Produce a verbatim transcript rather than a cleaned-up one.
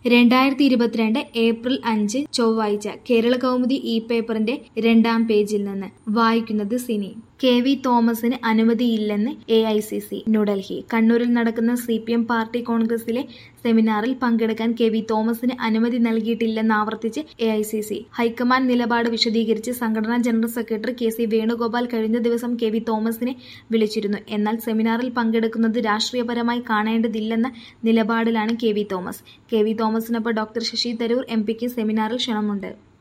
രണ്ടായിരത്തി ഇരുപത്തിരണ്ട് ഏപ്രിൽ അഞ്ച് ചൊവ്വാഴ്ച കേരള കൗമുദി ഇ പേപ്പറിന്റെ രണ്ടാം പേജിൽ നിന്ന് വായിക്കുന്നത് സിനി. കെ വി തോമസിന് അനുമതിയില്ലെന്ന് A I C C. New Delhi. കണ്ണൂരിൽ നടക്കുന്ന സി പി എം പാർട്ടി കോൺഗ്രസിലെ സെമിനാറിൽ പങ്കെടുക്കാൻ കെ വി തോമസിന് അനുമതി നൽകിയിട്ടില്ലെന്ന് ആവർത്തിച്ച് A I C C. High command നിലപാട് വിശദീകരിച്ച് സംഘടനാ general secretary K C Venugopal കഴിഞ്ഞ ദിവസം കെ വി തോമസിനെ വിളിച്ചിരുന്നു. എന്നാൽ സെമിനാറിൽ പങ്കെടുക്കുന്നത് രാഷ്ട്രീയപരമായി കാണേണ്ടതില്ലെന്ന നിലപാടിലാണ് K V Thomas. K V തോമസിനൊപ്പം ഡോക്ടർ ശശി തരൂർ എം പിക്ക് സെമിനാറിൽ ക്ഷണമുണ്ട്.